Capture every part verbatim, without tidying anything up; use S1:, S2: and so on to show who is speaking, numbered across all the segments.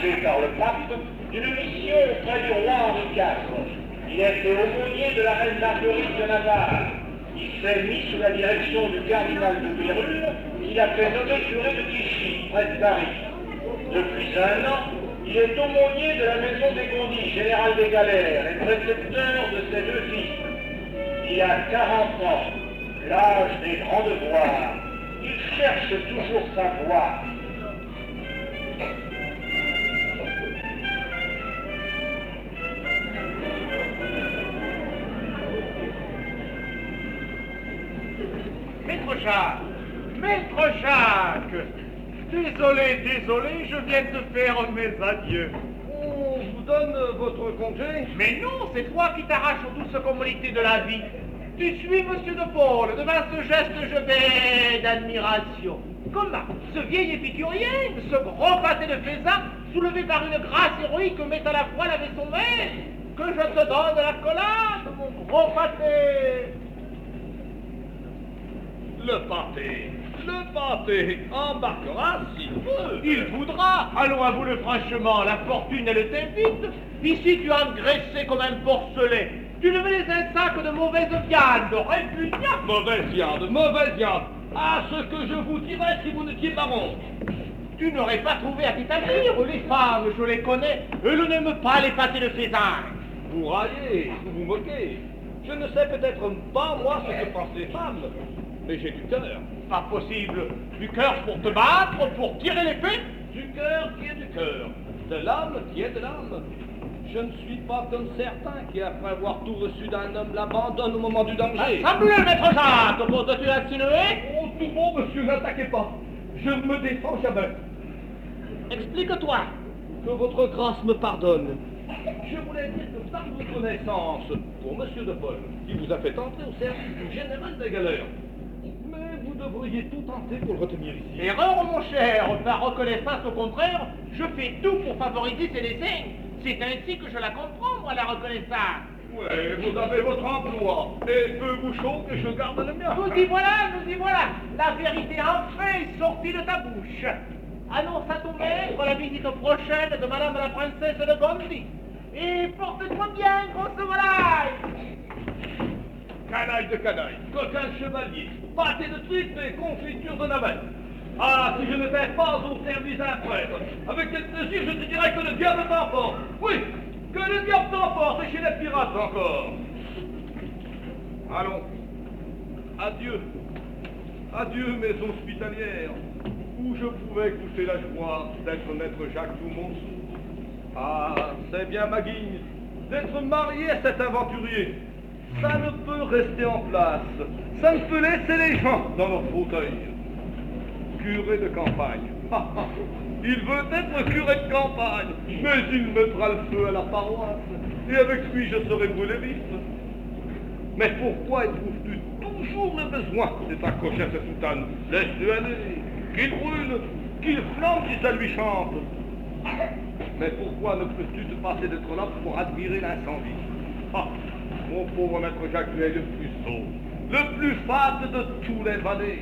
S1: chargé par le pape d'une mission auprès du roi Henri quatre. Il était aumônier de la reine Marguerite de Navarre. Il s'est mis sous la direction du cardinal de Bérulle, qu'il a fait nommer curé de Tichy, près de Paris. Depuis un an, il est aumônier de la maison des Gondis, général des galères, et précepteur de ses deux fils. Il a quarante ans, l'âge des grands devoirs. Il cherche toujours sa voie.
S2: Maître Jacques, Maître Jacques, désolé, désolé, je viens de faire mes adieux.
S3: On vous donne votre congé?
S2: Mais non, c'est toi qui t'arraches aux douces commodités de la vie. Tu suis Monsieur de Paul, devant ce geste je vais d'admiration. Comment? Ce vieil épicurien, ce gros pâté de faisan, soulevé par une grâce héroïque, met à la fois la vaisseau mère, que je te donne l'accolade, mon gros pâté.
S3: Le pâté, le pâté embarquera s'il veut.
S2: Il voudra. Allons, avoue-le franchement, la fortune, elle t'invite. Ici, tu es engraissé comme un porcelet. Tu ne venais un sac de mauvaise viande, répugnable.
S3: Mauvaise viande, mauvaise viande. Ah, ce que je vous dirais si vous n'étiez pas bon.
S2: Tu n'aurais pas trouvé à t'établir. Les femmes, je les connais, elles n'aiment pas les pâtés de faisan.
S3: Vous raillez, vous vous moquez. Je ne sais peut-être pas, moi, ce que pensent les femmes, mais j'ai du cœur.
S2: Pas possible. Du cœur pour te battre, pour tirer l'épée.
S3: Du cœur qui est du cœur, de l'âme qui est de l'âme. Je ne suis pas comme certains qui, après avoir tout reçu d'un homme, l'abandonnent au moment du danger.
S2: Assemble, maître Jacques, pour te insinuer.
S3: Oh, tout bon, monsieur, n'attaquez pas. Je ne me défends jamais.
S2: Explique-toi.
S3: Que votre grâce me pardonne. Je voulais dire que par votre naissance, pour monsieur de Paul, qui vous a fait entrer au service du général des galères, mais vous devriez tout tenter pour le retenir ici.
S2: Erreur, mon cher. Par reconnaissance, au contraire, je fais tout pour favoriser ses desseins. C'est ainsi que je la comprends, moi, la reconnaissance.
S3: Ouais, vous avez votre emploi, et peu vous chaud que je garde le mien.
S2: Nous y voilà, nous y voilà. La vérité enfin est sortie de ta bouche. Annonce à ton maître la visite prochaine de Madame la Princesse de Gondi. Et porte-toi bien, grosse volaille.
S3: Canaille de canaille, coquin de chevalier, pâté de tripes et confiture de navette. Ah, si je ne fais pas au service d'un prêtre, avec quel plaisir je te dirais que le diable t'emporte. Oui, que le diable t'emporte, et chez les pirates encore. Allons, adieu, adieu maison hospitalière, où je pouvais goûter la joie d'être maître Jacques Doumonceau. Ah, c'est bien ma guigne d'être marié à cet aventurier. Ça ne peut rester en place, ça ne peut laisser les gens dans leur fauteuil. Curé de campagne. Il veut être curé de campagne, mais il mettra le feu à la paroisse, et avec lui je serai brûlé vif. Mais pourquoi éprouves-tu toujours le besoin de t'accrocher à cette soutane? Laisse-le aller, qu'il brûle, qu'il flambe si ça lui chante. Mais pourquoi ne peux-tu te passer d'être là pour admirer l'incendie? Ah, mon pauvre maître Jacques, tu es le plus sot, le plus fat de tous les valets.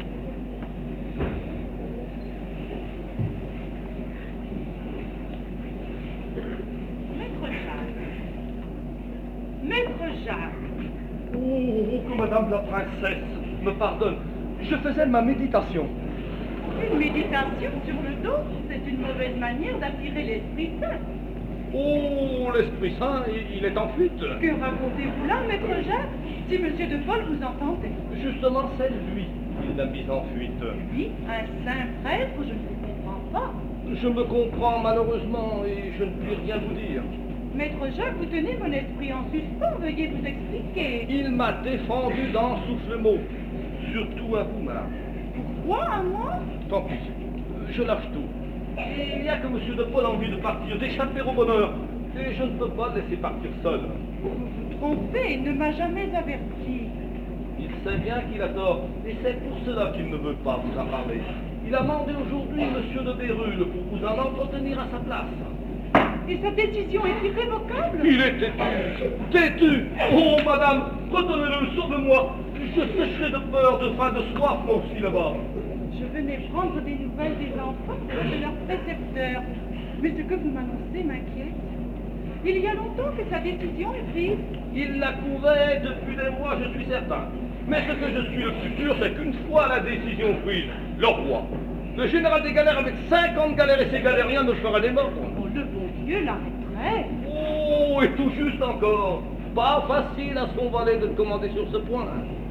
S4: Maître Jacques.
S3: Oh, que madame la princesse me pardonne. Je faisais ma méditation.
S4: Une méditation sur le dos, c'est une mauvaise manière d'attirer l'Esprit Saint.
S3: Oh, l'Esprit Saint, il est en fuite.
S4: Que racontez-vous là, Maître Jacques? Si Monsieur de Paul vous entendait.
S3: Justement, c'est lui qui l'a mise en fuite.
S4: Lui, un saint prêtre, je ne vous comprends pas.
S3: Je me comprends malheureusement et je ne puis rien vous dire.
S4: Maître Jacques, vous tenez mon esprit en suspens, veuillez vous expliquer.
S3: Il m'a défendu d'en souffle mot. Surtout à vous, madame.
S4: Pourquoi à moi?
S3: Tant pis, je lâche tout. Il n'y a que Monsieur de Paul a envie de partir, d'échapper au bonheur. Et je ne peux pas le laisser partir seul.
S4: Vous vous trompez, il ne m'a jamais averti.
S3: Il sait bien qu'il a tort, et c'est pour cela qu'il ne veut pas vous en parler. Il a mandé aujourd'hui Monsieur de Bérulle pour vous en entretenir à sa place.
S4: Et sa décision est irrévocable?
S3: Il est têtu, têtu. Oh, madame, retenez-le, sauve-moi. Je sécherai de peur, de faim, de soif, moi aussi, là-bas.
S4: Je venais prendre des nouvelles des enfants de leur précepteur. Mais ce que vous m'annoncez m'inquiète. Il y a longtemps que sa décision est prise.
S3: Il la courait depuis des mois, je suis certain. Mais ce que je suis le plus sûr, c'est qu'une fois la décision prise, le roi, le général des galères avec cinquante galères et ses galériens ne fera des morts.
S4: Oh, le bon Dieu l'arrêterait.
S3: Oh, et tout juste encore. Pas facile à son valet de commander sur ce point.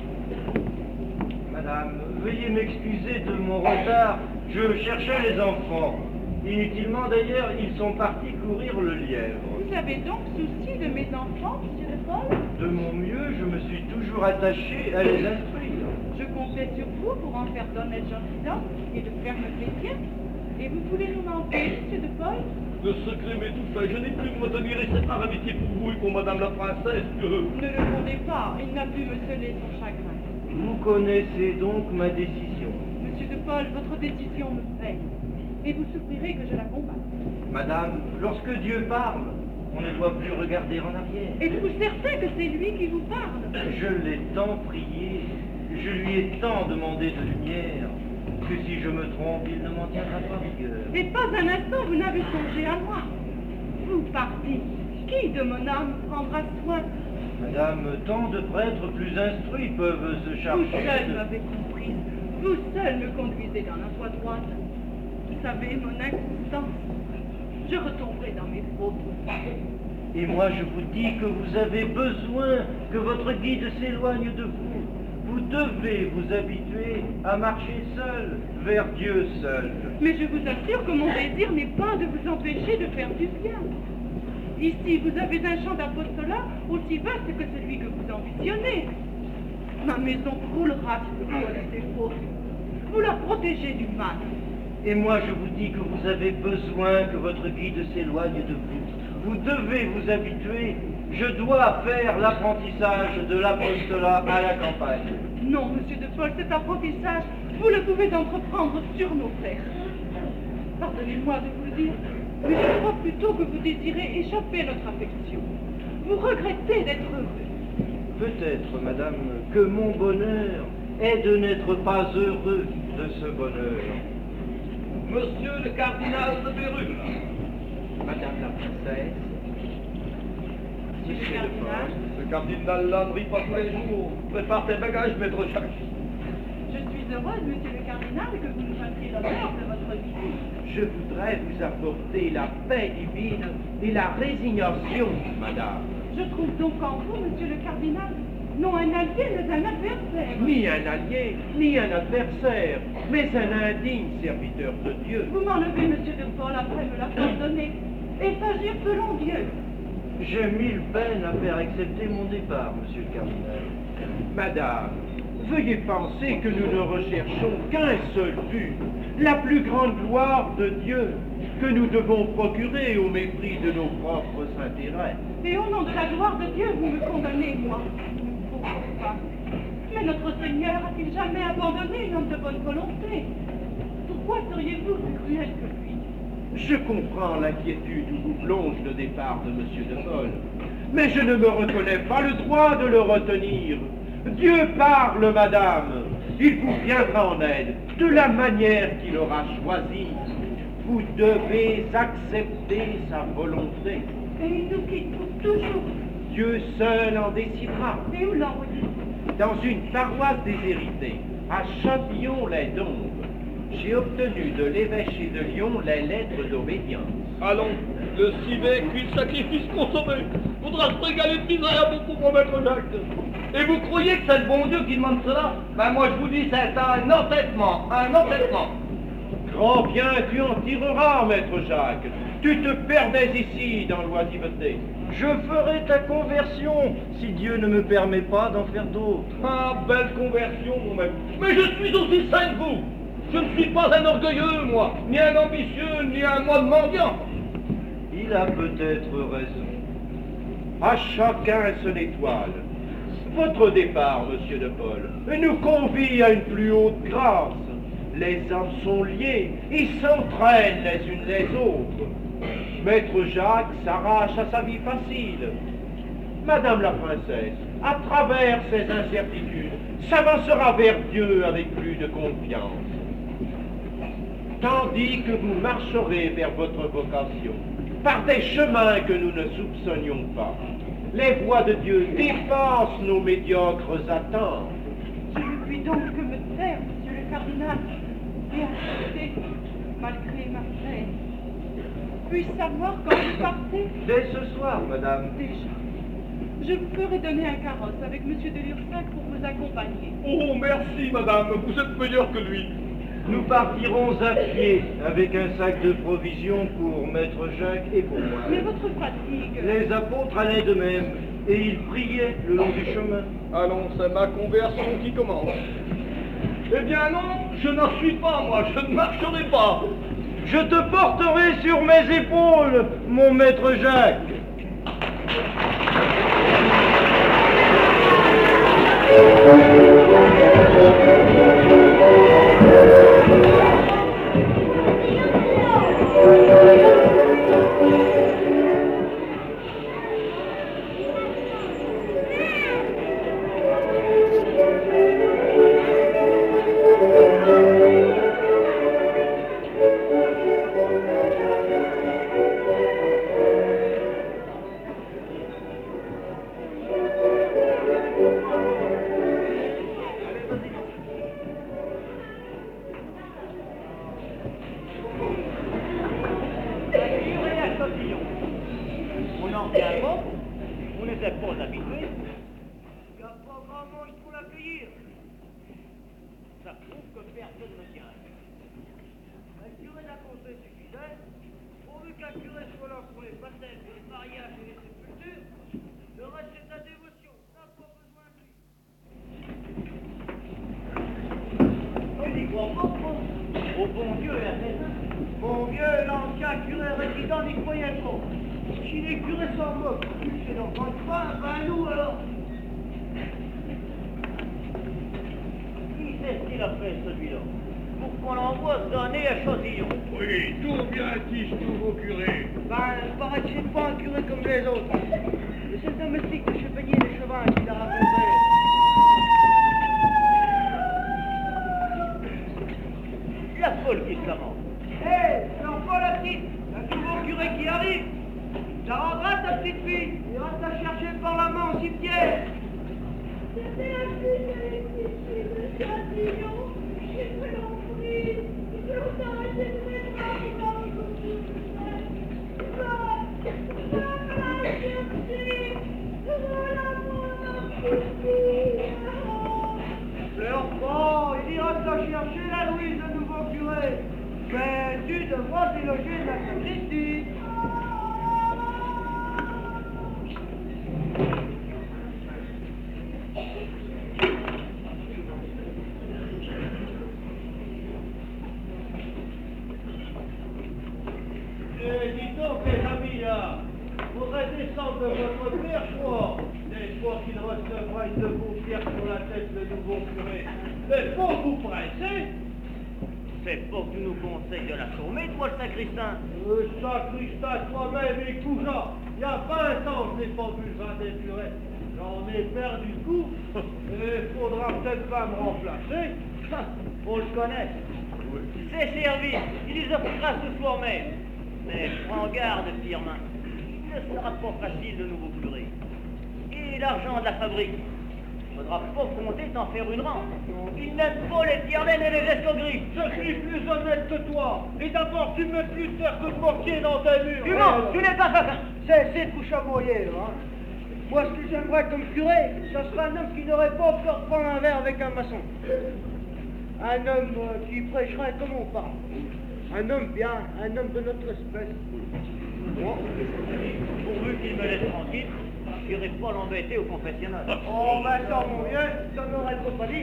S5: Madame, veuillez m'excuser de mon retard. Je cherchais les enfants. Inutilement d'ailleurs, ils sont partis courir le lièvre.
S4: Vous avez donc souci de mes enfants, monsieur de Paul?
S5: De mon mieux, je me suis toujours attaché à les instruire.
S4: Je comptais sur vous pour en faire d'honnêtes gens et de faire me plaisir. Et vous voulez nous mentir, monsieur de Paul?
S3: Le secret m'étouffe, je n'ai plus que me tenir et c'est par amitié pour vous et pour madame la princesse que...
S4: Ne le condez pas, il n'a pu me sceller son chagrin.
S5: Vous connaissez donc ma décision.
S4: Monsieur de Paul, votre décision me peine. Et vous souffrirez que je la combatte.
S5: Madame, lorsque Dieu parle, on ne doit plus regarder en arrière.
S4: Êtes-vous certain que c'est lui qui vous parle?
S5: Je l'ai tant prié, je lui ai tant demandé de lumière, que si je me trompe, il ne m'en tiendra pas rigueur.
S4: Et pas un instant vous n'avez songé à moi. Vous partez, qui de mon âme prendra soin?
S5: Madame, tant de prêtres plus instruits peuvent se charger.
S4: Vous seul
S5: de-
S4: m'avez comprise. Vous seul me conduisez dans la voie droite. Vous savez mon inconstance. Je retomberai dans mes fautes.
S5: Et moi je vous dis que vous avez besoin que votre guide s'éloigne de vous. Vous devez vous habituer à marcher seul, vers Dieu seul.
S4: Mais je vous assure que mon désir n'est pas de vous empêcher de faire du bien. Ici, vous avez un champ d'apostolat aussi vaste que celui que vous ambitionnez. Ma maison croulera si vous connaissez faute. Vous la protégez du mal.
S5: Et moi je vous dis que vous avez besoin que votre guide s'éloigne de vous. Vous devez vous habituer. Je dois faire l'apprentissage de l'apostolat à la campagne.
S4: Non, monsieur de Paul, cet apprentissage, vous le pouvez entreprendre sur nos terres. Pardonnez-moi de vous le dire, mais je crois plutôt que vous désirez échapper à notre affection. Vous regrettez d'être heureux.
S5: Peut-être, madame, que mon bonheur est de n'être pas heureux de ce bonheur.
S3: Monsieur le cardinal de Bérulle.
S5: Madame la princesse,
S4: Monsieur le cardinal,
S3: Ce cardinal-là ne rit pas tous les jours. Prépare tes bagages, maître Jacques.
S4: je suis heureuse, monsieur le cardinal, que vous nous fassiez l'honneur de votre visite.
S5: je voudrais vous apporter la paix divine et la résignation, madame.
S4: Je trouve donc en vous, monsieur le cardinal, non un allié, mais un adversaire.
S5: Ni un allié, ni un adversaire, mais un indigne serviteur de Dieu.
S4: Vous m'enlevez, monsieur de Paul, après me l'avoir donné, et s'agir selon Dieu.
S5: J'ai mille peines à faire accepter mon départ, monsieur le cardinal.
S6: Madame, veuillez penser que nous ne recherchons qu'un seul but, la plus grande gloire de Dieu, que nous devons procurer au mépris de nos propres intérêts.
S4: Et au nom de la gloire de Dieu, vous me condamnez, moi. Pauvre femme. Mais notre Seigneur a-t-il jamais abandonné l'homme de bonne volonté? Pourquoi seriez-vous plus cruel que lui?
S6: Je comprends l'inquiétude où vous plonge le départ de monsieur de Paul, mais je ne me reconnais pas le droit de le retenir. Dieu parle, madame. Il vous viendra en aide de la manière qu'il aura choisie. Vous devez accepter sa volonté.
S4: Et il nous quitte pour toujours.
S6: Dieu seul en décidera.
S4: Et où l'envoyez-vous?
S6: Dans une paroisse déshéritée, à Châtillon-les-Dombes, j'ai obtenu de l'évêché de Lyon les lettres d'obédience.
S3: Allons, le civet cuit le sacrifice consommé. Faudra se régaler de misère, mon pauvre maître Jacques.
S5: Et vous croyez que c'est le bon Dieu qui demande cela? Ben moi je vous dis, c'est un entêtement, un entêtement.
S6: Grand bien tu en tireras, maître Jacques. Tu te perdais ici dans l'oisiveté.
S5: Je ferai ta conversion, si Dieu ne me permet pas d'en faire d'autres.
S3: Ah, belle conversion, mon maître. Mais je suis aussi saint que vous. Je ne suis pas un orgueilleux, moi, ni un ambitieux, ni un moine mendiant.
S5: Il a peut-être raison.
S6: À chacun son étoile. Votre départ, monsieur de Paul, nous convie à une plus haute grâce. Les hommes sont liés, ils s'entraînent les unes les autres. Maître Jacques s'arrache à sa vie facile. Madame la princesse, à travers ces incertitudes, s'avancera vers Dieu avec plus de confiance. tandis que vous marcherez vers votre vocation, par des chemins que nous ne soupçonnions pas. Les voies de Dieu dépassent nos médiocres attentes.
S4: Je ne puis donc que me taire, monsieur le cardinal, et accepter, malgré ma peine. Puis-je savoir quand vous partez?
S5: Dès ce soir, madame.
S4: Déjà. Je vous ferai donner un carrosse avec monsieur de Lursac pour vous accompagner.
S3: Oh, merci, madame, vous êtes meilleure que lui.
S5: Nous partirons à pied avec un sac de provisions pour maître Jacques et pour moi.
S4: Mais votre fatigue...
S5: Les apôtres allaient de même et ils priaient le long du chemin.
S3: Allons, c'est ma conversion qui commence. Eh bien non, je n'en suis pas, moi, je ne marcherai pas.
S5: Je te porterai sur mes épaules, mon maître Jacques.
S2: Au bon Dieu, la Mon vieux, l'ancien curé résident n'y croyait pas. Si les curés s'en moquent, c'est leur bonne foi, ben nous alors. Qui c'est ce qu'il a fait, celui-là? Pour qu'on l'envoie se donner à Châtillon.
S3: Oui, d'où vient-il ce nouveau curé?
S2: Ben, il paraît que c'est pas un curé comme les autres. Mais c'est le domestique de Chevalier des Chevins qui l'a raconté. La folle qui se lamente. Hé, hey, non pas la petite, un nouveau curé qui arrive. Ça rendra ta petite fille. Il va te la chercher par la main au cimetière.
S7: C'était la fille de l'épicier de Châtillon. J'ai pris l'emprise. Je vous arrêter de mes bras dans le Va, va me la chercher. Voilà mon petit.
S2: Pleure pas, il ira te la chercher, la Louise, le nouveau curé. Mais tu devras déloger la sacristie. Eh, dis donc, les amis, là, faudrait descendre de votre perchoir. Des fois qu'il recevra une de vos pierres sur la tête, le nouveau curé. Mais faut vous presser. C'est pas que tu nous conseilles de la chômer, toi, le sacristain. Le sacristain, toi-même, et cousin. Il y a vingt ans que je n'ai pas vu le vin des curés. J'en ai perdu le coup. Et faudra peut-être pas me remplacer. On le connaît. C'est servi. Il les offrira ce soir même. Mais prends garde, Firmin. Il ne sera pas facile, le nouveau curé. Et l'argent de la fabrique. Il ne faudra pas compter d'en faire une rente. Il n'aime pas les tierlaines et les escogris. Je suis plus honnête que toi. Et d'abord, tu mets plus terre que de mortier dans tes murs. Tu mens, tu n'es pas facin. C'est, c'est tout chamoyer, hein. Moi, ce que j'aimerais comme curé, ce serait un homme qui n'aurait pas peur de prendre un verre avec un maçon. Un homme euh, qui prêcherait comme on parle. Un homme bien, un homme de notre espèce. Moi, pourvu qu'il me laisse tranquille, je n'irai pas l'embêter au confessionnal. Oh, ben ça, mon vieux, ça n'aurait pas dire.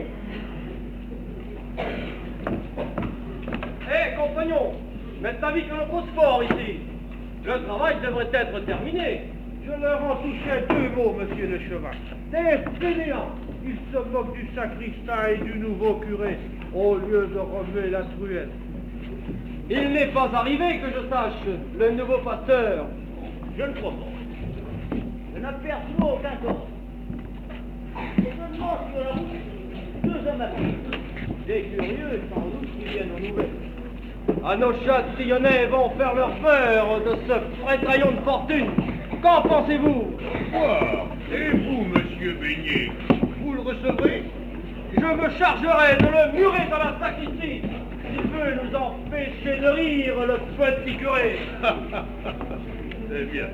S2: Hé, hey, compagnon, mets ta vie que l'on pose fort ici. Le travail devrait être terminé. Je leur en touchais deux mots, monsieur le Chevin. Des fainéants. Ils se moquent du sacristain et du nouveau curé, au lieu de remuer la truelle. Il n'est pas arrivé que je sache, le nouveau pasteur. Je ne crois pas. Je n'aperçois aucun corps. Je demande sur la route deux hommes à pied. Des curieux, sans doute, qui viennent aux nouvelles.
S5: À nos châtillonnais vont faire leur peur de ce frétraillon de fortune. Qu'en pensez-vous?
S8: Quoi? Et vous, monsieur Beignet, vous le recevrez?
S5: Je me chargerai de le murer dans la sacristie, s'il veut nous empêcher de rire, le petit curé.
S8: Eh bien.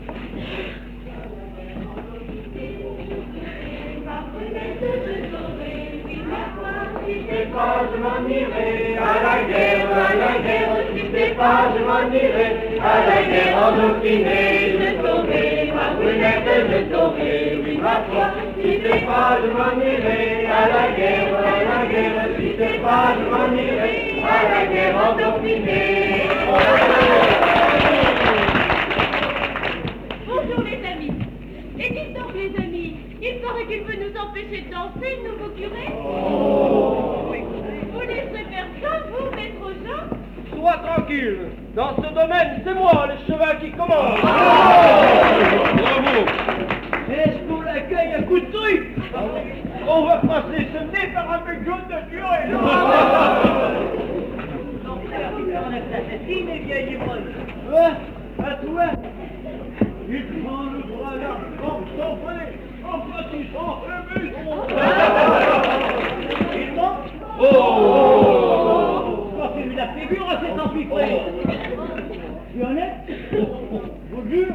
S7: Si c'est pas, je m'en irai à la guerre, à la guerre. Si c'est pas, je m'en irai à la guerre en Dauphiné. Je saurai ma brunette, je saurai, oui, ma foi. Si c'est pas, je m'en irai à la guerre, à la guerre. Si c'est pas, je m'en irai à la guerre en Dauphiné.
S4: Bonjour les amis. Et dites donc les amis, il paraît qu'il veut nous empêcher de danser, le nouveau curé.
S5: Oh.
S4: Vous laisserez faire ça, vous, maître Jean?
S5: Sois tranquille, dans ce domaine, c'est moi le cheval qui commande.
S8: Bravo.
S5: Est-ce qu'on l'accueille à coup de truc? On va pas se laisser mener par un bec jaune de curé. L'enfer qui prend la assassine et vieille ivrogne. Ouais, à toi. Il prend le bras là, comme son frère, en pâtissant le maison. Il manque. Oh! Quand c'est vu la figure à cet empiffré. Tu en es? Vous jure?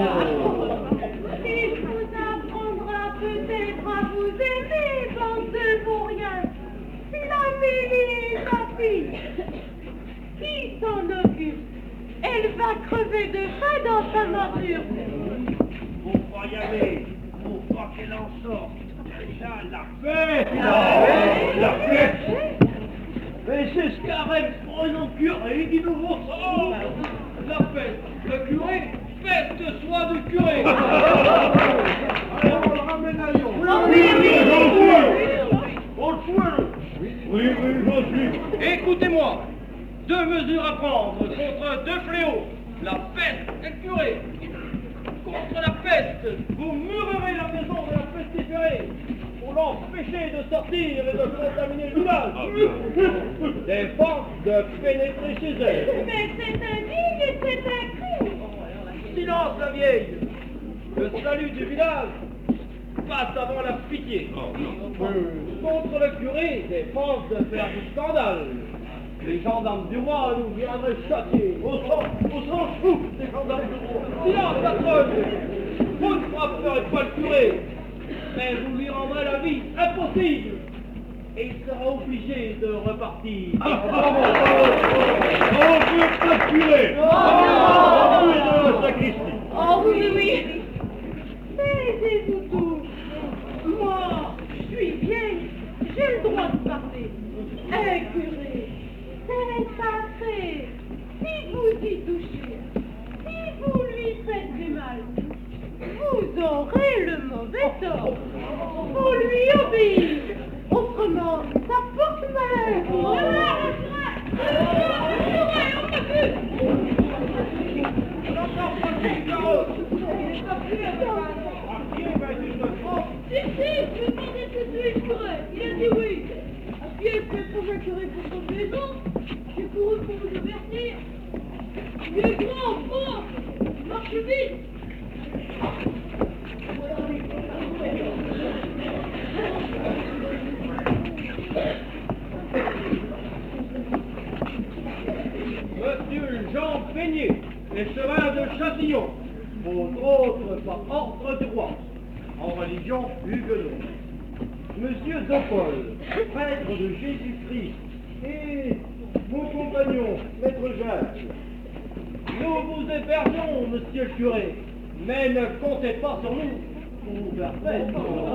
S4: Il vous apprendra peut-être à vous aimer, bande de vauriens. Si la Mélie est sa fille, qui s'en occupe? Elle va crever de faim dans sa nature.
S5: Faut pas y aller, faut pas qu'elle en sorte. Là, la fête! La fête! La fête! Mais c'est ce qu'arrête pour un curé qui nous vaut ça! La fête! Le curé, fête de soi de curé! Alors on le ramène à Lyon!
S4: Oui, oui,
S5: On le fout! Oui, oui, j'en suis! Écoutez-moi! Deux mesures à prendre contre deux fléaux, la peste et le curé. Contre la peste, vous murerez la maison de la pestiférée pour l'empêcher de sortir et de contaminer le village. Des forces de pénétrer chez elle.
S4: mais c'est indigne et c'est un crime.
S5: Silence la vieille. Le salut du village passe avant la pitié. Contre le curé, des forces de faire du scandale. Les gendarmes du roi nous viendraient châtier. On s'en, on s'en fout des gendarmes du roi. Silence, patronne! Vous ne frapperez pas le curé, mais vous lui rendrez la vie impossible. Et il sera obligé de repartir.
S8: Ah, bravo, bravo. On veut pas de curé. On veut de la sacristie.
S4: Oh oui, oui. Taisez-vous tous. Moi, je suis vieille, j'ai le droit de parler. Un curé, c'est sacré. Si vous y touchez, si vous lui faites du mal, vous aurez le mauvais sort. Faut lui obéir. Autrement, ça porte malheur. Si, si, je me demandais si tu es curé. Il a dit oui. À pied, c'est pour un curé pour son maison. J'ai couru pour vous avertir. Il est grand, fort. Marche vite.
S5: Monsieur Jean Peigné, les chemins de Châtillon, entre autres par ordre du roi, en religion huguenote. Monsieur Dopol, prêtre de Jésus-Christ, et mon compagnon, maître Jacques. Nous vous hébergeons, monsieur le curé, mais ne comptez pas sur nous pour vous faire fête.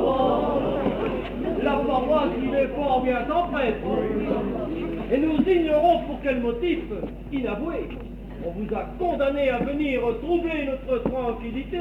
S5: La paroisse, il est fort bien sans prêtre. Et nous ignorons pour quel motif inavoué on vous a condamné à venir troubler notre tranquillité.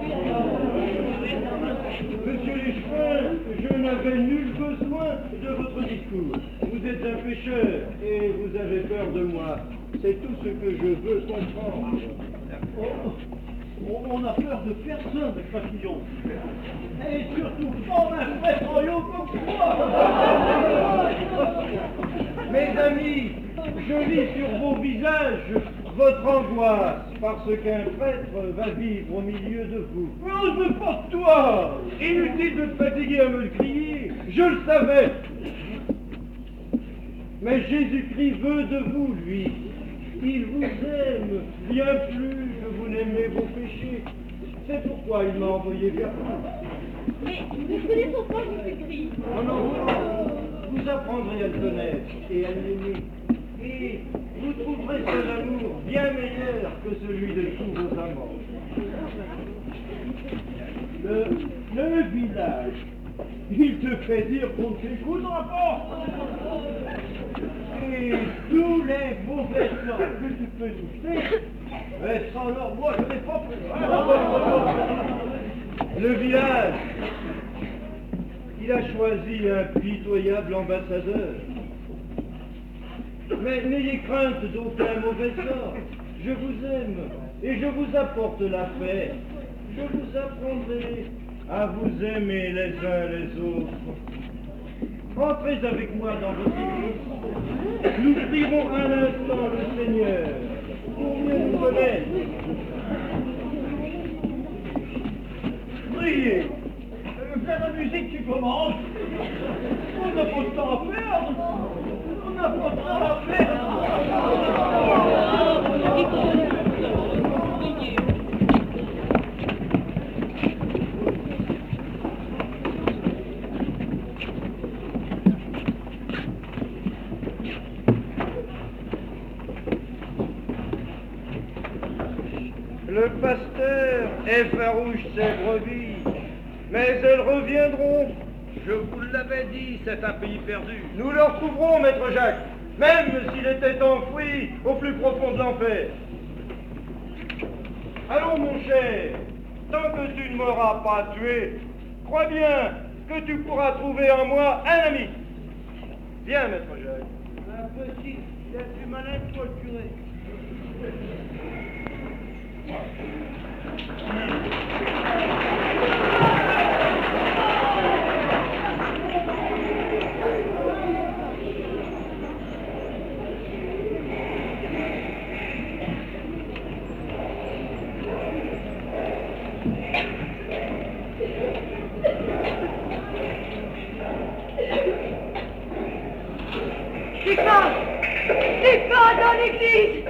S8: Monsieur Lichefin, je n'avais nul besoin de votre discours. Vous êtes un pécheur et vous avez peur de moi. C'est tout ce que je veux comprendre.
S5: Oh, on a peur de personne, Châtillon. Et surtout pas d'un prêtre royal comme toi. Mes amis,
S8: je lis sur vos visages votre angoisse, parce qu'un prêtre va vivre au milieu de vous. Oh, mais pas toi! Inutile de te fatiguer à me le crier, je le savais. Mais Jésus-Christ veut de vous, lui. Il vous aime bien plus que vous n'aimez vos péchés. C'est pourquoi il m'a envoyé vers vous.
S7: Mais nous ne connaissons pas Jésus-Christ.
S8: Non, non, vous, vous apprendrez à le connaître et à l'aimer. Et vous trouverez son amour bien meilleur que celui de tous vos amants. Le, le village, il te fait dire qu'on ne t'écoutera pas. Et tous les mauvais sorts que tu peux nous faire, mais sans leur, moi je n'ai pas pris. Le village, il a choisi un pitoyable ambassadeur. Mais n'ayez crainte d'aucun mauvais sort. Je vous aime et je vous apporte la paix. Je vous apprendrai à vous aimer les uns les autres. Entrez avec moi dans votre église. Nous prierons un instant le Seigneur pour mieux nous connaître. Priez. Fais la musique, tu commences. On n'a pas de temps à perdre. On n'a pas de temps à perdre. Le pasteur effarouche ses brebis, mais elles reviendront.
S3: Je vous l'avais dit, c'est un pays perdu.
S8: Nous le retrouverons, maître Jacques, même s'il était enfoui au plus profond de l'enfer. Allons, mon cher, tant que tu ne m'auras pas tué, crois bien que tu pourras trouver en moi un ami. Viens, maître Jacques.
S2: Un petit, il a du malin pour le curé.
S7: C'est pas, c'est pas dans l'église.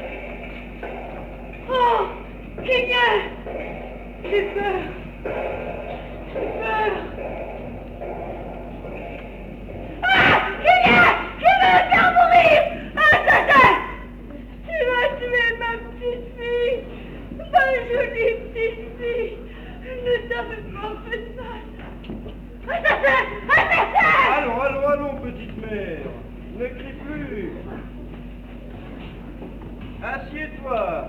S7: Oh, Seigneur, j'ai peur, j'ai peur. Ah, Seigneur, je vais me faire mourir. Assassin, tu vas tuer ma petite fille, ma jolie petite fille. Je ne t'avais pas fait ça. Assassin, assassin.
S8: Allons, allons, allons, petite mère. Ne crie plus. Assieds-toi.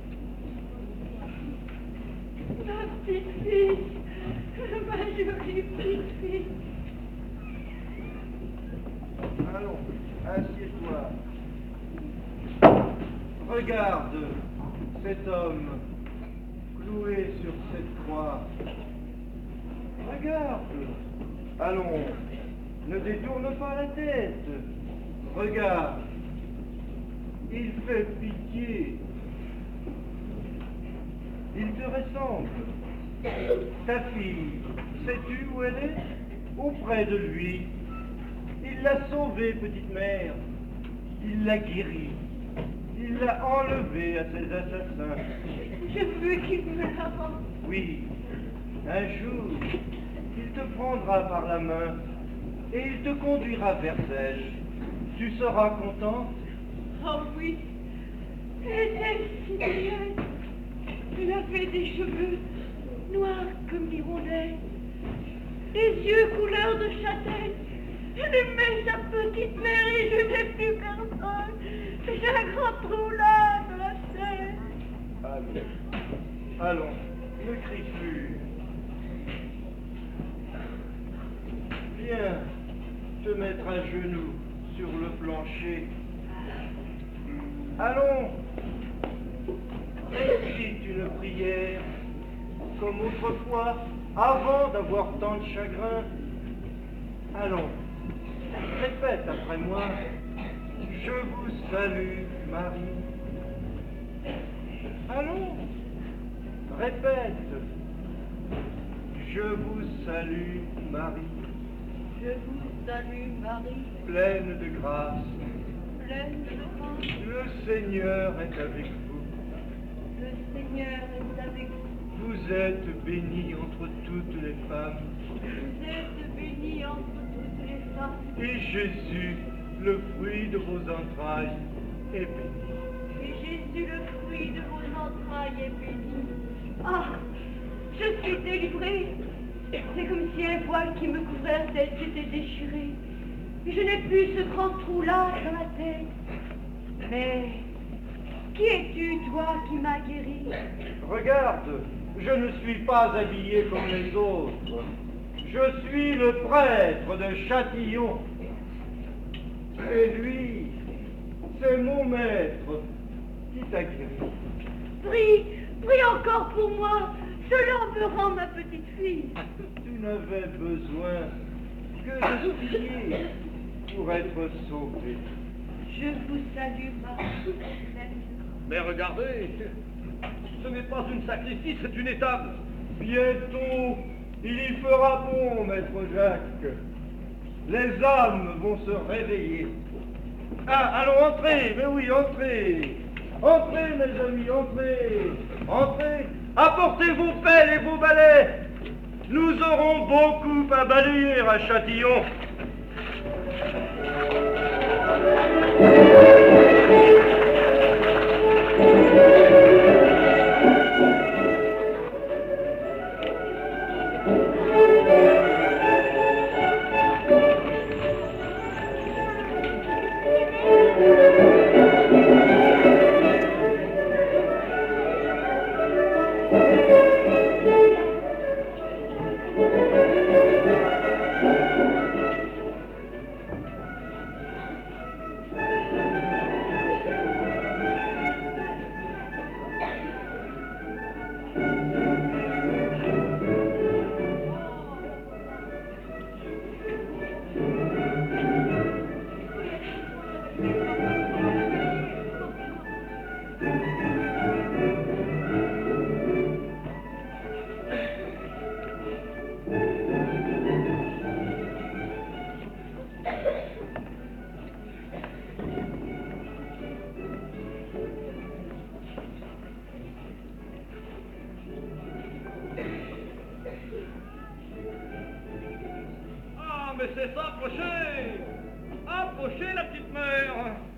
S7: Ma petite fille, ma jolie petite fille.
S8: Allons, assieds-toi. Regarde cet homme cloué sur cette croix. Regarde. Allons, ne détourne pas la tête. Regarde. Il fait pitié. Il te ressemble. Ta fille, sais-tu où elle est? Auprès de lui. Il l'a sauvée, petite mère. Il l'a guérie. Il l'a enlevée à ses assassins.
S7: Je veux qu'il me la rende.
S8: Oui, un jour, il te prendra par la main et il te conduira vers Sèche. Tu seras content?
S7: Oh oui, elle était si belle. Elle avait des cheveux noirs comme l'hirondelle, des yeux couleur de châtaigne. Je aimais sa petite mère et je n'ai plus personne. J'ai un grand trou là dans la tête.
S8: Allons, allons, ne crie plus. Viens te mettre à genoux sur le plancher. Allons, récite une prière, comme autrefois, avant d'avoir tant de chagrin. Allons, répète après moi. Je vous salue, Marie. Allons, répète. Je vous salue, Marie.
S4: Je vous salue, Marie,
S8: Pleine de grâce.
S4: pleine de grâce.
S8: Le Seigneur est avec vous.
S4: Le Seigneur est avec vous.
S8: Vous êtes bénie entre toutes les femmes.
S4: Vous êtes bénie entre toutes les femmes.
S8: Et Jésus, le fruit de vos entrailles, est béni.
S4: Et Jésus, le fruit de vos entrailles, est béni. Ah, je suis délivrée. C'est comme si un voile qui me couvrait la tête s'était déchiré. Et je n'ai plus ce grand trou-là dans la tête. Mais qui es-tu, toi, qui m'as guéri?
S8: Regarde, je ne suis pas habillé comme les autres. Je suis le prêtre de Châtillon. Et lui, c'est mon maître qui t'a guéri.
S4: Prie, prie encore pour moi. Cela me rend ma petite fille.
S8: Tu n'avais besoin que de prier pour être sauvé.
S4: Je vous salue, Marie.
S3: Mais regardez, ce n'est pas une sacrifice, c'est une étable.
S8: Bientôt, il y fera bon, maître Jacques. Les âmes vont se réveiller. Ah, allons, entrez, mais oui, entrez. Entrez, mes amis, entrez. Entrez. Apportez vos pelles et vos balais. Nous aurons beaucoup à balayer à Châtillon.
S3: Mais c'est ça, approchez! Approchez, la petite mère!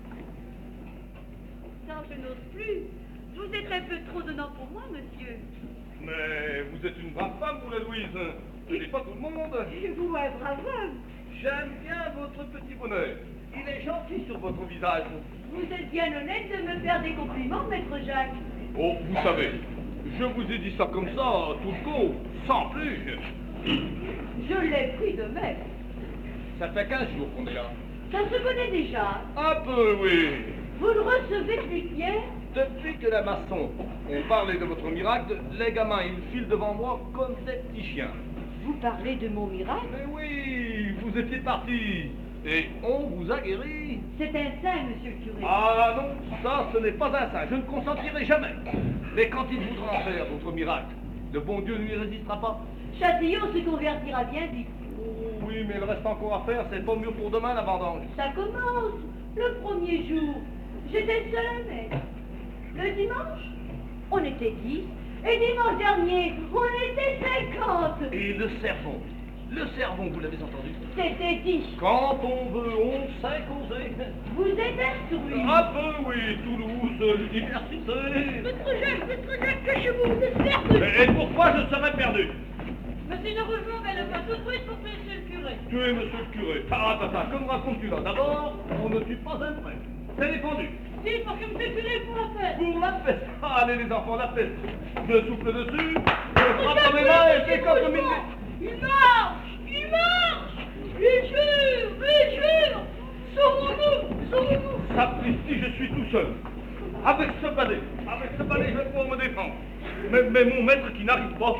S4: Ça, je n'ose plus. Vous êtes un peu trop donnant pour moi, monsieur.
S3: Mais vous êtes une brave femme, vous, la Louise. Ce n'est pas tout le monde.
S4: Et vous, un brave homme.
S3: J'aime bien votre petit bonheur. Il est gentil sur votre visage.
S4: Vous êtes bien honnête de me faire des compliments, maître Jacques.
S3: Oh, vous savez, je vous ai dit ça comme ça, tout court, sans plus.
S4: Je l'ai pris de même.
S3: Ça fait quinze jours qu'on est là.
S4: Ça se connaît déjà.
S3: Un peu, oui.
S4: Vous le recevez depuis hier?
S3: Depuis que la maçon ont parlé de votre miracle, les gamins, ils filent devant moi comme des petits chiens.
S4: Vous parlez de mon miracle?
S3: Mais oui, vous étiez parti. Et on vous a guéri.
S4: C'est un saint, monsieur le curé.
S3: Ah non, ça, ce n'est pas un saint. Je ne consentirai jamais. Mais quand il voudra en faire votre miracle, le bon Dieu ne lui résistera pas.
S4: Châtillon se convertira bien vite.
S3: Oh, oui, mais il reste encore à faire. C'est pas mieux pour demain, la vendange.
S4: Ça commence. Le premier jour, j'étais seul, mais le dimanche, on était dix. Et dimanche dernier, on était cinquante.
S3: Et le servon, le servon, vous l'avez entendu?
S4: C'était dix.
S3: Quand on veut, on sait causer.
S4: Vous êtes instruit.
S3: Un peu, oui, Toulouse, l'université.
S4: Maître Jacques, maître Jacques, que je vous espère.
S3: Et pourquoi je serais perdu?
S4: Monsieur Norvegement va le faire tout de suite pour monsieur le curé.
S3: Tuer monsieur le curé. Ah, tata, comme racontes-tu là? D'abord, on ne tue pas un prêtre. C'est défendu.
S4: Si, parce que monsieur le curé pour la fête.
S3: Pour la fête. Allez les enfants, la fête. Je souffle dessus, je frappe dans mes mains et fais comme il est.
S4: Il marche, il marche. Il jure, il jure. Sauvons-nous, sauvons-nous.
S3: Sapristi, je suis tout seul. Avec ce balai, avec ce balai, je vais pouvoir me défendre. Mais, mais mon maître qui n'arrive pas.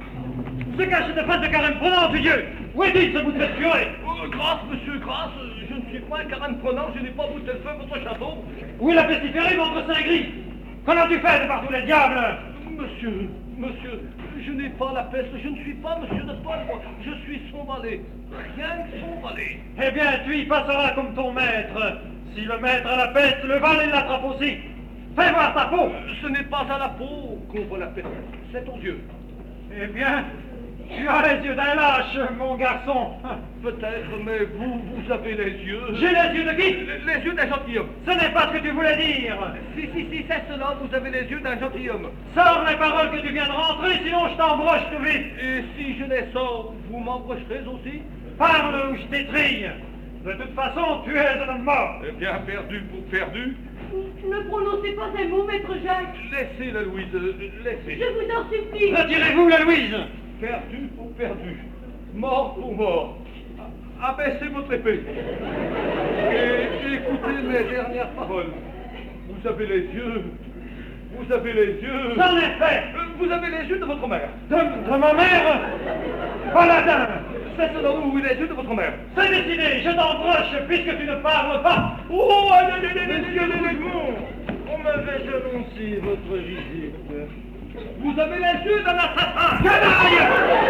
S6: C'est cache cette face de carême, pendant Dieu. Où est-il ce bout de curé?
S3: Oh, grâce, monsieur, grâce. je ne suis pas un carême prenant, je n'ai pas bouté le feu votre château.
S9: Où est la pestiférée, ventre saint-gris? Qu'en as-tu fait de par tous les diables?
S3: Monsieur, monsieur, je n'ai pas la peste, je ne suis pas monsieur de Paul, moi, je suis son valet, rien que son valet.
S9: Eh bien, tu y passeras comme ton maître. Si le maître a la peste, le valet l'attrape aussi. Fais voir ta peau.
S3: Ce n'est pas à la peau qu'on voit la peste, c'est aux yeux.
S9: Eh bien, tu as les yeux d'un lâche, mon garçon.
S3: Peut-être, mais vous, vous avez les yeux...
S9: J'ai les yeux de qui?
S3: Les, les yeux d'un gentilhomme.
S9: Ce n'est pas ce que tu voulais dire.
S3: Si, si, si, c'est cela, vous avez les yeux d'un gentilhomme.
S9: Sors les paroles que tu viens de rentrer, sinon je t'embroche tout vite.
S3: Et si je les sors, vous m'embrocherez aussi?
S9: Parle ou je t'étrille. De toute façon, tu es un homme mort.
S3: Eh bien, perdu pour perdu.
S7: Ne prononcez pas un mot, maître Jacques.
S3: Laissez la Louise, laissez.
S7: Je vous en supplie.
S9: Retirez-vous la Louise.
S3: Perdu pour perdu. Mort pour mort. Abaissez votre épée. Et écoutez mes dernières paroles. Vous avez les yeux. Vous avez les yeux.
S9: J'en ai fait.
S3: Vous avez les yeux de votre mère.
S9: De, de ma mère? Paladin.
S3: C'est cela, où les yeux de votre mère.
S9: C'est décidé, je t'embroche puisque tu ne parles pas.
S3: Oh, allez, allez, allez, allez,
S8: Monsieur
S3: allez, allez.
S8: Rougemont, on m'avait annoncé votre visite.
S3: Vous avez les yeux d'un assassin.
S9: Canaille!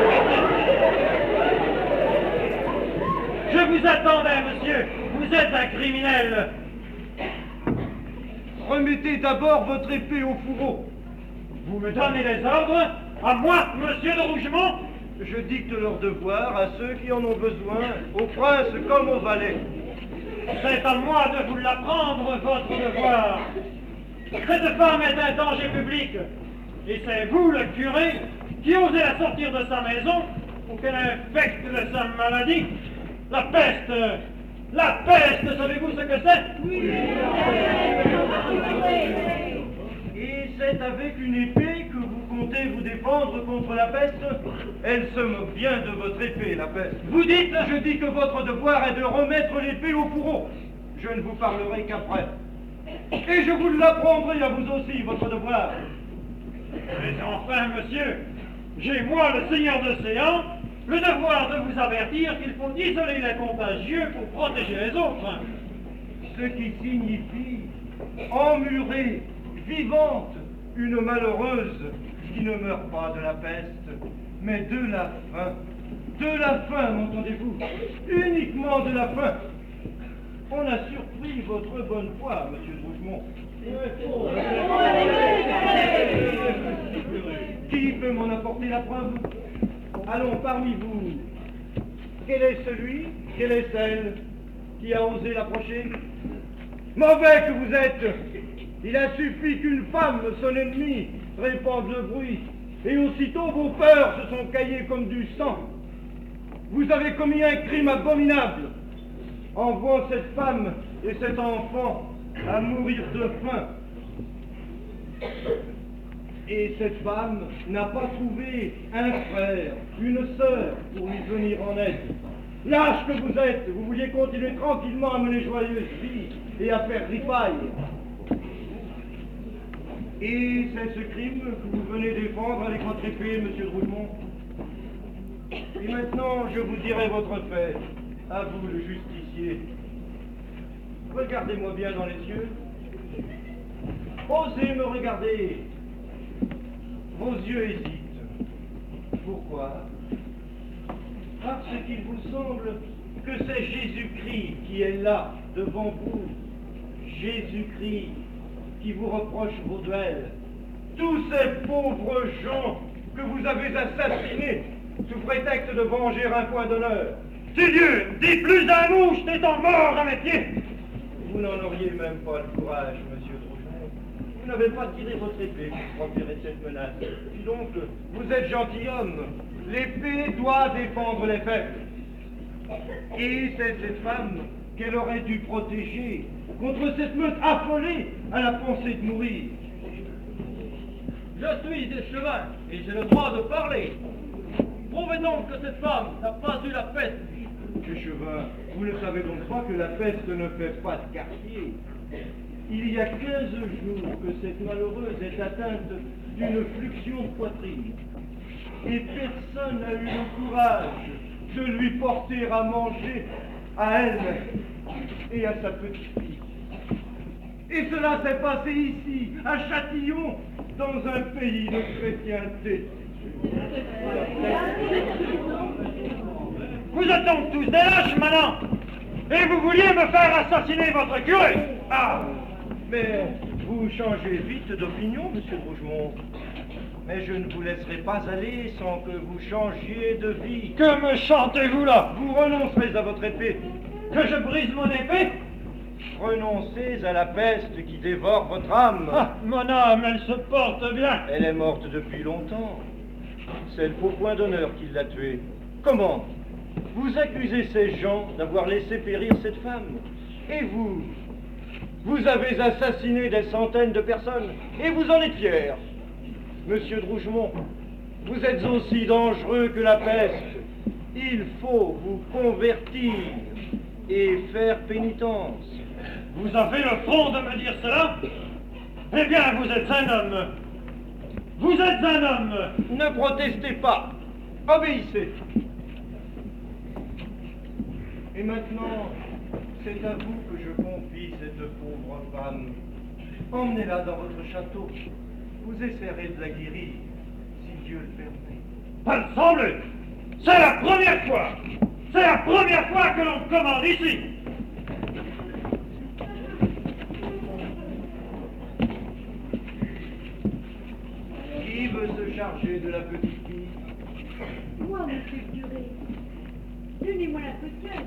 S9: Je vous attendais, monsieur. Vous êtes un criminel.
S8: Remettez d'abord votre épée au fourreau.
S9: Vous me donnez les ordres? À moi, monsieur de Rougemont?
S8: Je dicte leur devoir à ceux qui en ont besoin, aux princes comme aux valets.
S9: C'est à moi de vous l'apprendre, votre devoir. Cette femme est un danger public. Et c'est vous, le curé, qui osez la sortir de sa maison pour qu'elle infecte de sa maladie. La peste. La peste, savez-vous ce que c'est?
S7: Oui.
S8: Et c'est avec une épée que vous comptez vous défendre contre la peste? Elle se moque bien de votre épée, la peste.
S9: Vous dites?
S8: Je dis que votre devoir est de remettre l'épée au fourreau. Je ne vous parlerai qu'après. Et je vous l'apprendrai à vous aussi, votre devoir.
S9: Mais enfin, monsieur, j'ai moi, le seigneur d'Océan, le devoir de vous avertir qu'il faut isoler les contagieux pour protéger les autres.
S8: Ce qui signifie emmurer, vivante, une malheureuse qui ne meurt pas de la peste, mais de la faim. De la faim, m'entendez-vous? Uniquement de la faim. On a surpris votre bonne foi, monsieur de Rougemont. Qui peut m'en apporter la preuve? Allons, parmi vous, quel est celui, quelle est celle qui a osé l'approcher? Mauvais que vous êtes! Il a suffi qu'une femme, son ennemi, répande le bruit, et aussitôt vos peurs se sont caillées comme du sang. Vous avez commis un crime abominable, en voyant cette femme et cet enfant à mourir de faim. Et cette femme n'a pas trouvé un frère, une sœur pour lui venir en aide. Lâche que vous êtes, vous vouliez continuer tranquillement à mener joyeuse vie et à faire ripaille. Et c'est ce crime que vous venez défendre avec votre épée, monsieur de Rougemont. Et maintenant, je vous dirai votre fait. À vous, le justicier. Regardez-moi bien dans les yeux. Osez me regarder. Vos yeux hésitent. Pourquoi? Parce qu'il vous semble que c'est Jésus-Christ qui est là, devant vous. Jésus-Christ qui vous reproche vos duels. Tous ces pauvres gens que vous avez assassinés sous prétexte de venger un point d'honneur.
S9: C'est Dieu, dis plus d'un mot, je t'étends mort à mes pieds.
S8: Vous n'en auriez même pas le courage, monsieur Rougemont. Vous n'avez pas tiré votre épée pour proférer cette menace. Dis donc, vous êtes gentilhomme. L'épée doit défendre les faibles. Et c'est cette femme qu'elle aurait dû protéger contre cette meute affolée à la pensée de mourir.
S3: Je suis échevin et j'ai le droit de parler. Prouvez donc que cette femme n'a pas eu la peste.
S8: Échevin, vous ne savez donc pas que la peste ne fait pas de quartier. Il y a quinze jours que cette malheureuse est atteinte d'une fluxion de poitrine. Et personne n'a eu le courage de lui porter à manger à elle et à sa petite-fille. Et cela s'est passé ici, à Châtillon, dans un pays de chrétienté.
S9: Vous êtes donc tous des lâches maintenant. Et vous vouliez me faire assassiner votre curé.
S8: Ah, mais vous changez vite d'opinion, monsieur Rougemont. Mais je ne vous laisserai pas aller sans que vous changiez de vie.
S9: Que me chantez-vous là?
S8: Vous renoncerez à votre épée.
S9: Que je brise mon épée?
S8: Renoncez à la peste qui dévore votre âme.
S9: Ah, mon âme, elle se porte bien.
S8: Elle est morte depuis longtemps. C'est le faux point d'honneur qui l'a tuée. Comment? Vous accusez ces gens d'avoir laissé périr cette femme. Et vous? Vous avez assassiné des centaines de personnes. Et vous en êtes fier. Monsieur de Rougemont, vous êtes aussi dangereux que la peste. Il faut vous convertir et faire pénitence.
S9: Vous avez le front de me dire cela? Eh bien, vous êtes un homme. Vous êtes un homme.
S8: Ne protestez pas. Obéissez. Et maintenant, c'est à vous que je confie cette pauvre femme. Emmenez-la dans votre château. Vous essaierez de la guérir, si Dieu le permet.
S9: Pas de semblé. C'est la première fois. C'est la première fois que l'on commande ici.
S8: Qui veut se charger de la petite fille?
S7: Moi, monsieur le curé. Donnez-moi la petite.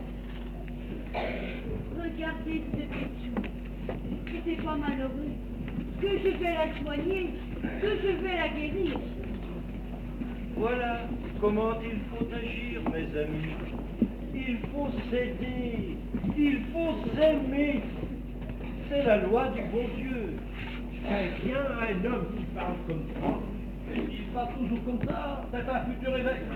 S7: Regardez ce petit. C'est pas malheureux. Que je vais la soigner, que je vais la guérir.
S8: Voilà comment il faut agir, mes amis. Il faut s'aider, il faut s'aimer. C'est la loi du bon Dieu.
S6: Eh bien, un homme qui parle comme ça, il parle toujours comme ça, c'est un futur évêque.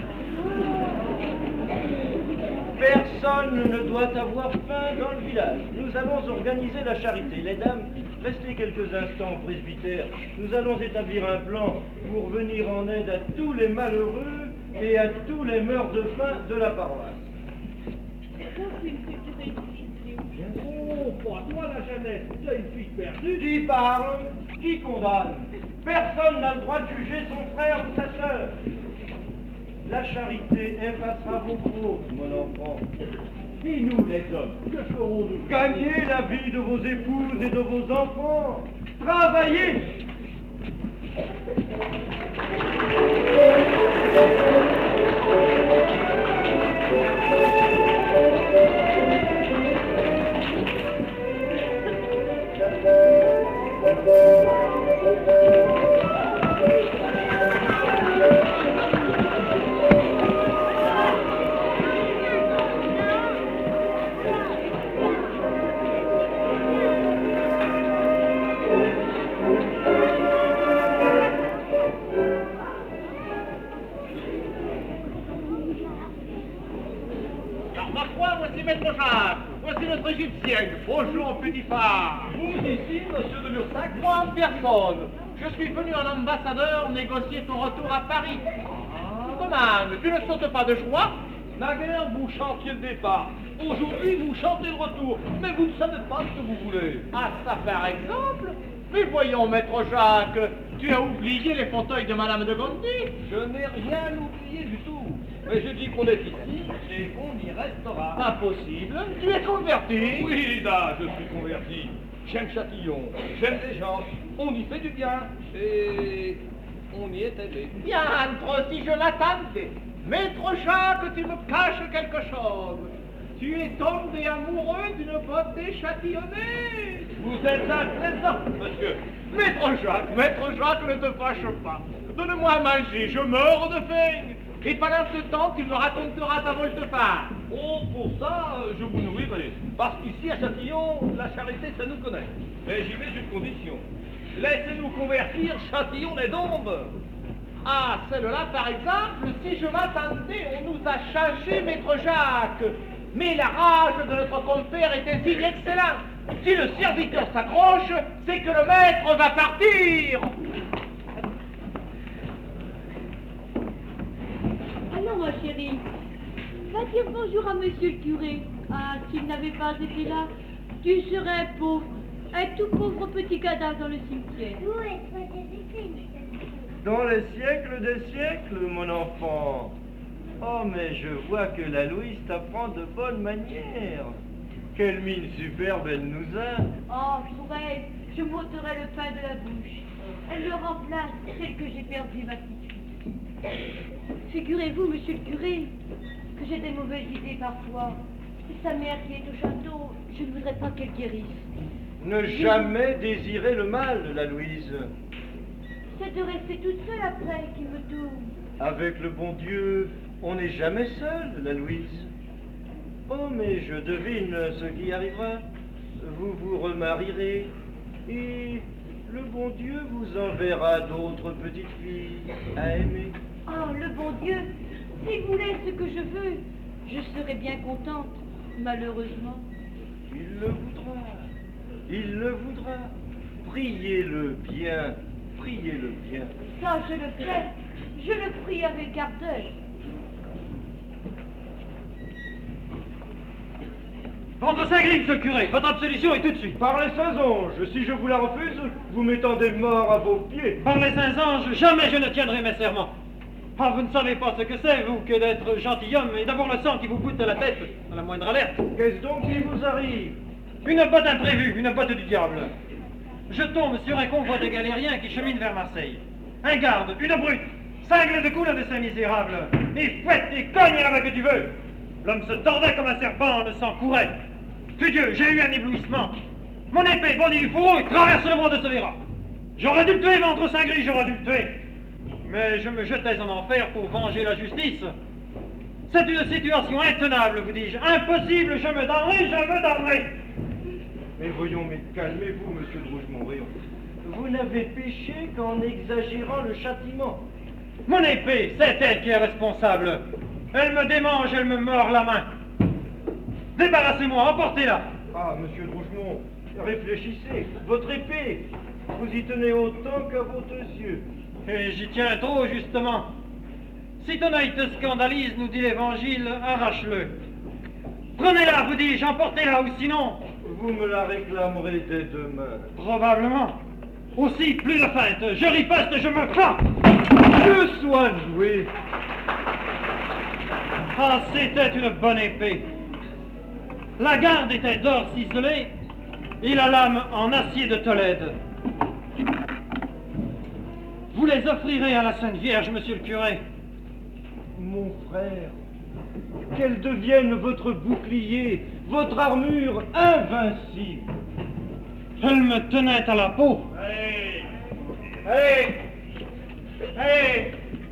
S8: Personne ne doit avoir faim dans le village. Nous allons organiser la charité. Les dames, restez quelques instants au presbytère. Nous allons établir un plan pour venir en aide à tous les malheureux et à tous les morts de faim de la paroisse.
S6: Oh, pas toi la jeunesse, tu as une fille perdue.
S8: Qui parle? Qui condamne? Personne n'a le droit de juger son frère ou sa sœur. La charité effacera vos fautes, mon enfant.
S6: Et nous, les hommes, que ferons-nous?
S8: Gagnez la vie de vos épouses et de vos enfants. Travaillez.
S2: Alors, ma foi, voici Maître Jacques. Voici notre égyptienne. Bonjour, petit phare.
S6: Vous ici, monsieur de Mursac?
S2: Moi en personne. Je suis venu en ambassadeur négocier ton retour à Paris. Comment? Tu ne sautes pas de joie?
S3: Naguère, vous chantiez le départ. Aujourd'hui, vous chantez le retour. Mais vous ne savez pas ce que vous voulez.
S2: Ah, ça par exemple? Mais voyons, Maître Jacques, tu as oublié les fauteuils de Madame de Gondi?
S3: Je n'ai rien oublié du tout. Mais je dis qu'on est ici et qu'on y restera.
S2: Impossible. Tu es converti?
S3: Oui, là, je suis converti. J'aime Châtillon, j'aime les gens, on y fait du bien et on y est aimé.
S2: Bien, entre si je m'attendais. Maître Jacques, tu me caches quelque chose. Tu es tombé amoureux d'une beauté châtillonnaise.
S3: Vous êtes un plaisant, monsieur.
S2: Maître Jacques, Maître Jacques, ne te fâche pas. Donne-moi à manger, je meurs de faim. Et pendant ce temps, tu me raconteras ta volte-face.
S3: Oh, pour ça, euh, je vous nourrirai. Parce qu'ici, à Châtillon, la charité, ça nous connaît. Mais j'y mets une condition. Laissez-nous convertir Châtillon les Dombes.
S2: Ah, celle-là, par exemple, si je m'attendais, on nous a changé, Maître Jacques. Mais la rage de notre compère est un signe excellent. Si le serviteur s'accroche, c'est que le maître va partir.
S7: Allons, ma chérie. Va pas dire bonjour à monsieur le curé? Ah, s'il n'avait pas été là, tu serais pauvre. Un tout pauvre petit cadavre dans le cimetière.
S8: Dans les siècles des siècles, mon enfant. Oh, mais je vois que la Louise t'apprend de bonnes manières. Quelle mine superbe elle nous a.
S7: Oh, pour elle, je m'ôterai le pain de la bouche. Elle le remplace, celle que j'ai perdue, ma petite fille. Figurez-vous, monsieur le curé, que j'ai des mauvaises idées parfois. Sa mère qui est au château, je ne voudrais pas qu'elle guérisse.
S8: Ne jamais désirer le mal, la Louise.
S7: C'est de rester toute seule après qui me tourne.
S8: Avec le bon Dieu, on n'est jamais seul, la Louise. Oh, mais je devine ce qui arrivera. Vous vous remarierez et le bon Dieu vous enverra d'autres petites filles à aimer.
S7: Oh, le bon Dieu, s'il voulait ce que je veux, je serais bien contente, malheureusement.
S8: Il le voudra, il le voudra. Priez-le bien, priez-le bien.
S7: Ça, je le fais, je le prie avec ardeur.
S9: Ventre Saint-Gris, monsieur le curé, votre absolution est tout de suite.
S6: Par les saints anges, si je vous la refuse, vous m'étendez mort à vos pieds.
S9: Par les saints anges, jamais je ne tiendrai mes serments. Ah, vous ne savez pas ce que c'est, vous, que d'être gentilhomme et d'avoir le sang qui vous coûte à la tête, à la moindre alerte.
S6: Qu'est-ce donc qui vous arrive?
S9: Une botte imprévue, une botte du diable. Je tombe sur un convoi de galériens qui chemine vers Marseille. Un garde, une brute, cinglé de coups de ces misérables. Et fouette et cogne là que tu veux. L'homme se tordait comme un serpent, le sang courait. Tu Dieu, j'ai eu un éblouissement. Mon épée bondit du fourreau et traverse le bras de ce verra. J'aurais dû le tuer, ventre Saint-Gris, j'aurais dû le tuer. Mais je me jetais en enfer pour venger la justice. C'est une situation intenable, vous dis-je. Impossible, je me damnerai, je me damnerai.
S6: Mais voyons, mais calmez-vous, monsieur de Rougemont-Rayon.
S8: Vous n'avez péché qu'en exagérant le châtiment.
S9: Mon épée, c'est elle qui est responsable. Elle me démange, elle me mord la main. Débarrassez-moi, emportez-la.
S6: Ah, monsieur de Rougemont, réfléchissez. Votre épée, vous y tenez autant qu'à vos deux yeux.
S9: Et j'y tiens trop, justement. Si ton œil te scandalise, nous dit l'Évangile, arrache-le. Prenez-la, vous dis-je, emportez-la, ou sinon...
S8: Vous me la réclamerez dès demain.
S9: Probablement. Aussi, plus de feinte, je riposte, je me frappe.
S6: Que soit joué.
S9: Ah, c'était une bonne épée. La garde était d'or ciselé et la lame en acier de Tolède. Vous les offrirez à la Sainte Vierge, monsieur le curé.
S6: Mon frère, qu'elle devienne votre bouclier, votre armure invincible.
S9: Elle me tenait à la peau.
S6: Allez, allez, allez.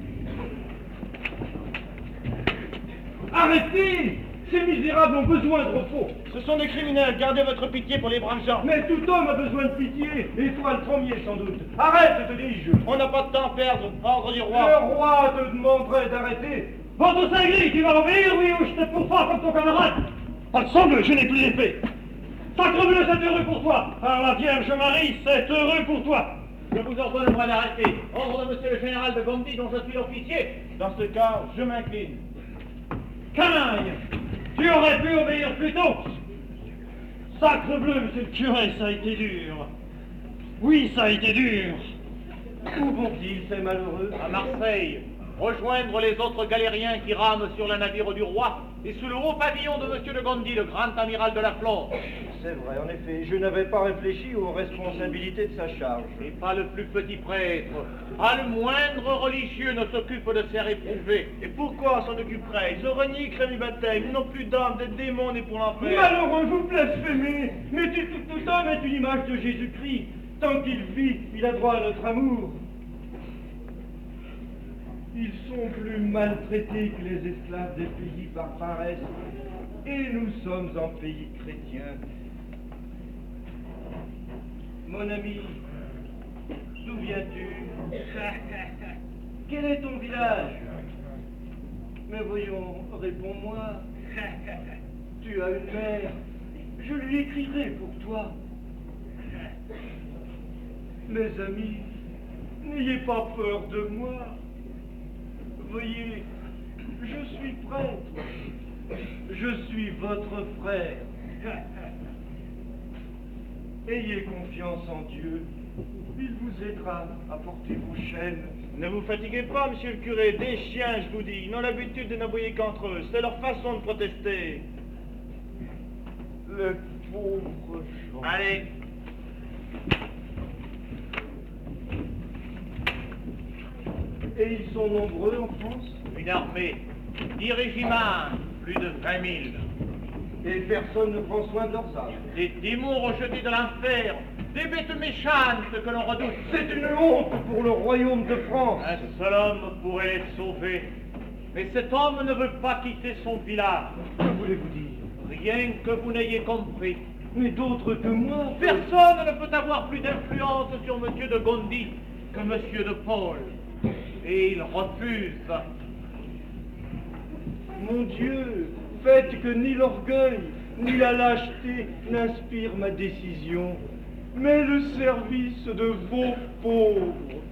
S6: Arrêtez! Ces misérables ont besoin de repos.
S2: Ce sont des criminels, gardez votre pitié pour les braves gens.
S6: Mais tout homme a besoin de pitié, et toi le premier sans doute. Arrête, te dis-je.
S2: On n'a pas de temps à perdre, ordre du roi.
S6: Le roi te demanderait d'arrêter.
S9: Votre Saint-Gris, tu vas obéir, oui, ou je te pourfends comme ton camarade. Ensemble, je n'ai plus d'épée. Sacre-bleu, c'est heureux pour toi. Par la Vierge Marie, c'est heureux pour toi.
S2: Je vous ordonne moi d'arrêter. Ordre de monsieur le général de Gondi dont je suis l'officier. Dans ce cas, je m'incline.
S9: Canaille, tu aurais pu obéir plus tôt. Sacre bleu, monsieur le curé, ça a été dur. Oui, ça a été dur.
S8: Où vont-ils, ces malheureux?
S2: À Marseille, rejoindre les autres galériens qui rament sur le navire du roi et sous le haut pavillon de monsieur de Gondi, le grand amiral de la flotte.
S8: C'est vrai, en effet, je n'avais pas réfléchi aux responsabilités de sa charge.
S2: Et pas le plus petit prêtre, pas le moindre religieux ne s'occupe de ces réprouvés.
S6: Et pourquoi s'en occuperait? Ils ont renié créé baptême, ils n'ont plus d'âme, des démons nés pour l'enfer.
S8: Malheureux, vous blasphémez. Mais tout, tout, tout homme est une image de Jésus-Christ. Tant qu'il vit, il a droit à notre amour. Ils sont plus maltraités que les esclaves des pays par paresse. Et nous sommes en pays chrétien. Mon ami, d'où viens-tu? Quel est ton village? Mais voyons, réponds-moi. Tu as une mère, je lui écrirai pour toi. Mes amis, n'ayez pas peur de moi. Voyez, je suis prêtre. Je suis votre frère. Ayez confiance en Dieu. Il vous aidera à porter vos chaînes.
S10: Ne vous fatiguez pas, monsieur le curé. Des chiens, je vous dis. Ils n'ont l'habitude de n'aboyer qu'entre eux. C'est leur façon de protester.
S8: Les pauvres gens.
S2: Allez.
S8: Et ils sont nombreux en France?
S2: Une armée. Dix régiments. Plus de vingt mille.
S8: Et personne ne prend soin de leurs âmes.
S2: Des démons rejetés de l'enfer. Des bêtes méchantes que l'on redoute.
S8: C'est une honte pour le royaume de France.
S2: Un seul homme pourrait les sauver. Mais cet homme ne veut pas quitter son village.
S8: Que voulez-vous dire?
S2: Rien que vous n'ayez compris.
S8: Mais d'autres que moi.
S2: Personne ne peut avoir plus d'influence sur Monsieur de Gondi que Monsieur de Paul. Et il refuse.
S8: Mon Dieu, faites que ni l'orgueil, ni la lâcheté n'inspirent ma décision, mais le service de vos pauvres.